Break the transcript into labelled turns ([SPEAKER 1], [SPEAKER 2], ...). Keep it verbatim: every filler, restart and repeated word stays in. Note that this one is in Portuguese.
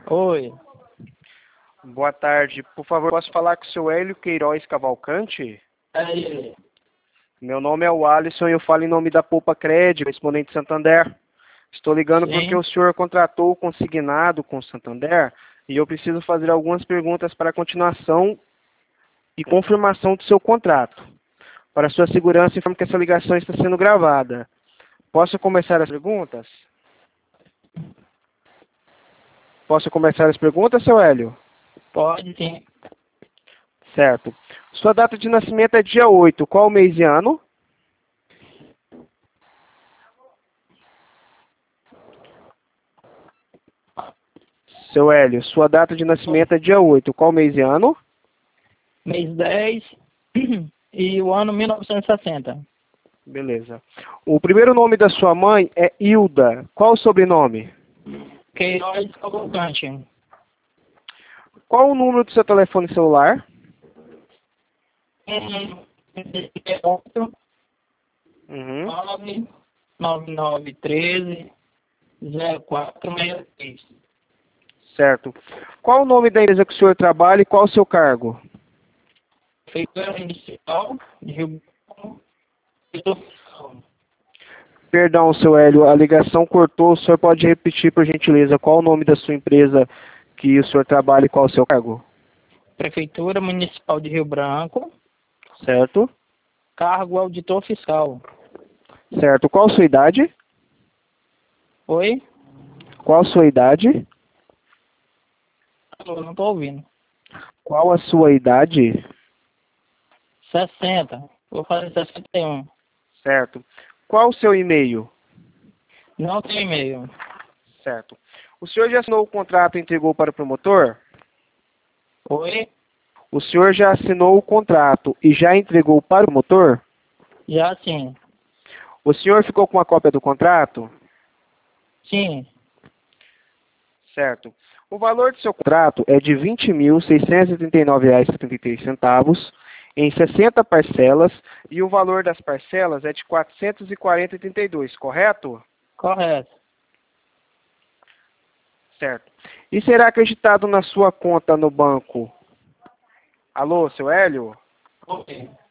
[SPEAKER 1] Oi.
[SPEAKER 2] Boa tarde. Por favor, posso falar com o seu Hélio Queiroz Cavalcante?
[SPEAKER 1] É ele.
[SPEAKER 2] Meu nome é o Alisson e eu falo em nome da Poupa Crédito, Exponente Santander. Estou ligando
[SPEAKER 1] Sim.
[SPEAKER 2] porque o senhor contratou o consignado com o Santander e eu preciso fazer algumas perguntas para a continuação e confirmação do seu contrato. Para sua segurança, informo que essa ligação está sendo gravada. Posso começar as perguntas? Posso começar as perguntas, seu Hélio?
[SPEAKER 1] Pode sim.
[SPEAKER 2] Certo. Sua data de nascimento é dia oito. Qual mês e ano? Seu Hélio, sua data de nascimento é dia oito. Qual mês e ano?
[SPEAKER 1] Mês dez e o ano mil novecentos e sessenta.
[SPEAKER 2] Beleza. O primeiro nome da sua mãe é Hilda. Qual o sobrenome?
[SPEAKER 1] Queiroz Cavalcante.
[SPEAKER 2] Qual o número do seu telefone celular? Uhum.
[SPEAKER 1] nove nove nove treze zero quatro seis três.
[SPEAKER 2] Certo. Qual o nome da empresa que o senhor trabalha e qual o seu cargo?
[SPEAKER 1] Prefeitura Municipal de Rio Branco. Setor fiscal.
[SPEAKER 2] Perdão, seu Hélio, a ligação cortou. O senhor pode repetir, por gentileza, qual o nome da sua empresa que o senhor trabalha e qual o seu cargo?
[SPEAKER 1] Prefeitura Municipal de Rio Branco.
[SPEAKER 2] Certo.
[SPEAKER 1] Cargo auditor fiscal.
[SPEAKER 2] Certo. Qual a sua idade?
[SPEAKER 1] Oi?
[SPEAKER 2] Qual a sua idade?
[SPEAKER 1] Eu não estou ouvindo.
[SPEAKER 2] Qual a sua idade?
[SPEAKER 1] sessenta. Vou fazer sessenta e um.
[SPEAKER 2] Certo. Qual o seu e-mail?
[SPEAKER 1] Não tem e-mail.
[SPEAKER 2] Certo. O senhor já assinou o contrato e entregou para o promotor?
[SPEAKER 1] Oi?
[SPEAKER 2] O senhor já assinou o contrato e já entregou para o promotor?
[SPEAKER 1] Já sim.
[SPEAKER 2] O senhor ficou com a cópia do contrato?
[SPEAKER 1] Sim.
[SPEAKER 2] Certo. O valor do seu contrato é de vinte mil seiscentos e trinta e nove reais e setenta e três centavos em sessenta parcelas e o valor das parcelas é de quatrocentos e quarenta reais e trinta e dois centavos, correto?
[SPEAKER 1] Correto.
[SPEAKER 2] Certo. E será acreditado na sua conta no banco? Alô, seu Hélio?
[SPEAKER 1] Oi.